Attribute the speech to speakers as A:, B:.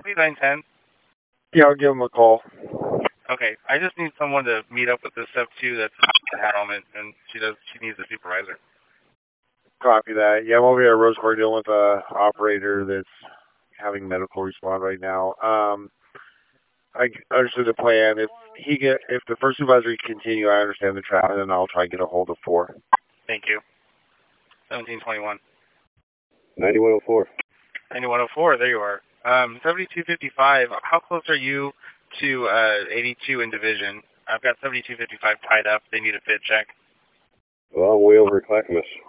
A: copy 910?
B: Yeah, I'll give him a call.
A: Okay, I just need someone to meet up with the step 2 that's at home, and she needs a supervisor.
B: Copy that. Yeah, I'm over here at Rose Court dealing with a operator that's having medical respond right now. I understood the plan. If the first supervisor can continue, I understand the traffic, and then I'll try to get a hold of 4.
A: Thank you. 1721.
C: 9104.
A: 9104, there you are. 7255, how close are you to 82 in Division? I've got 7255 tied up. They need a fit check.
C: Well, I'm way over at Clackamas.